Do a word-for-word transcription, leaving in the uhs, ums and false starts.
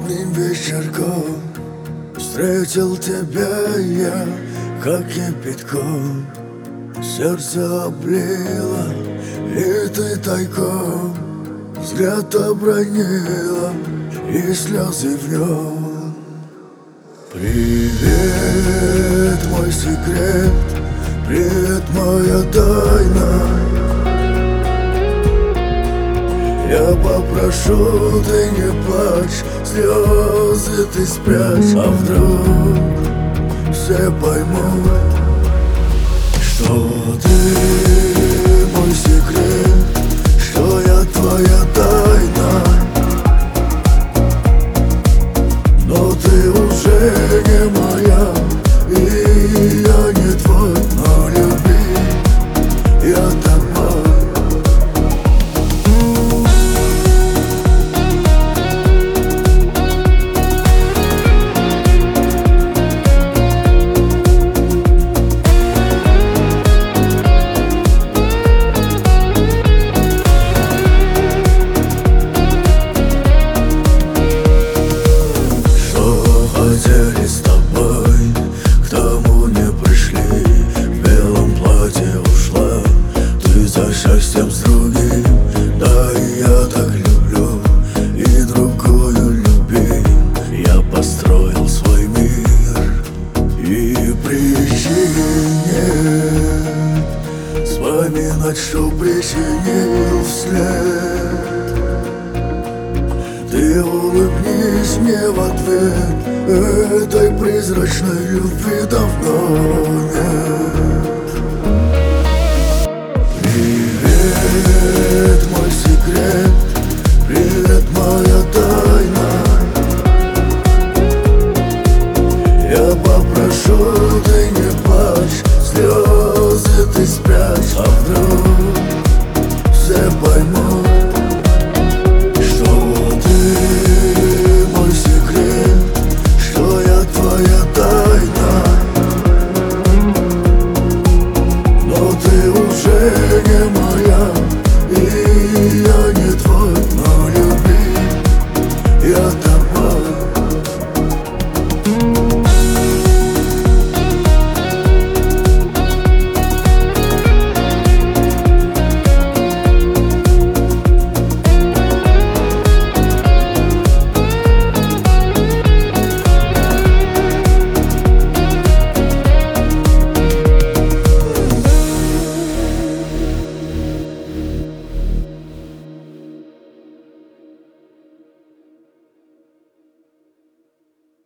одним вечерком встретил тебя я, как кипятком. Сердце облило, и ты тайком взгляд обронила, и слезы в нем. Привет, мой секрет, привет, моя тайна. Я попрошу, ты не плачь, слезы ты спрячь. А вдруг все поймут, что ты мой секрет, что я твоя тайна. Но ты уже не моя, и я не твой, но люби я тобой. Хотели с тобой, к тому не пришли. В белом платье ушла ты за счастьем с другим. Да, и я так люблю, и другую любим. Я построил свой мир, и причин нет вспоминать, что причинил вслед. Ты улыбнись мне в ответ, этой призрачной любви давно нет.